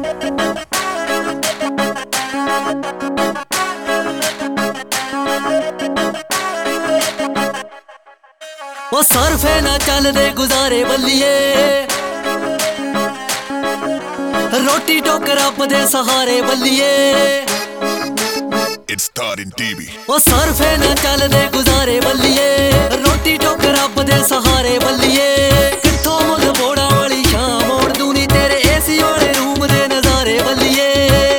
ओ सरफे ना चलदे गुजारे बल्लिए, रोटी टोक रब दे सहारे बल्लिए। It's starting TV। ओ सरफे ना चलदे गुजारे बल्लिए, रोटी टोक रब दे सहारे बल्लिए। कित्थों मुल बोड़ा वाली शाम मोड़ दूनी तेरे एसी वाले रूम दे नजारे बल्लिए।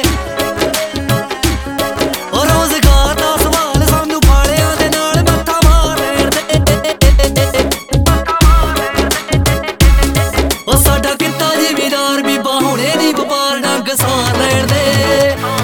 ओ रोजगार दा सवाल सानू फाड़ियां दे नाल मत्था मार लेण दे। ओ साडा कित्ता जिमीदार बीबा हुणे दी व्यापार डंग सार लेण दे।